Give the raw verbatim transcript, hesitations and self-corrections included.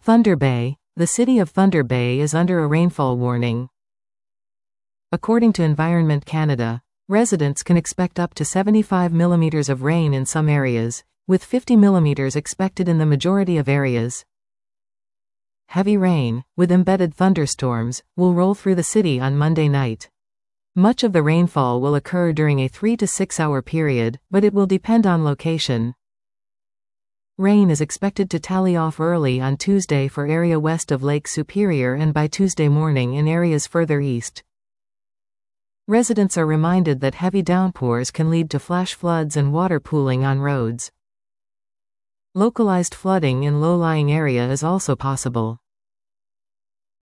Thunder Bay. The city of Thunder Bay is under a rainfall warning. According to Environment Canada, residents can expect up to seventy-five millimeters of rain in some areas, with fifty millimeters expected in the majority of areas. Heavy rain, with embedded thunderstorms, will roll through the city on Monday night. Much of the rainfall will occur during a three to six hour period, but it will depend on location. Rain is expected to tally off early on Tuesday for area west of Lake Superior and by Tuesday morning in areas further east. Residents are reminded that heavy downpours can lead to flash floods and water pooling on roads. Localized flooding in low-lying area is also possible.